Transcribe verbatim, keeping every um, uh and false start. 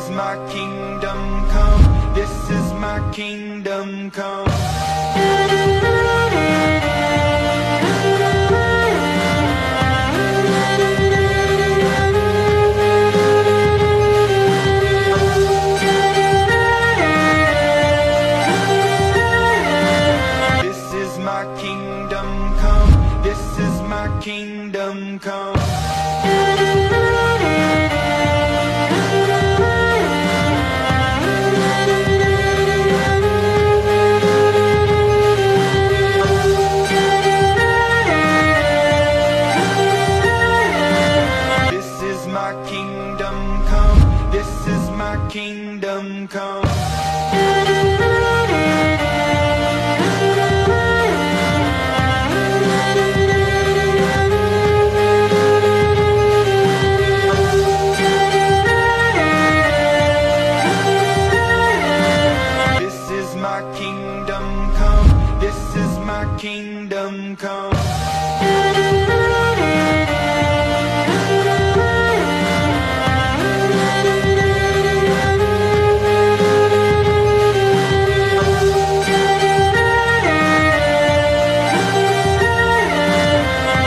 is my kingdom come. This is my kingdom come. This is my kingdom come. This is my kingdom come. Kingdom come. This is my kingdom come. This is my kingdom come.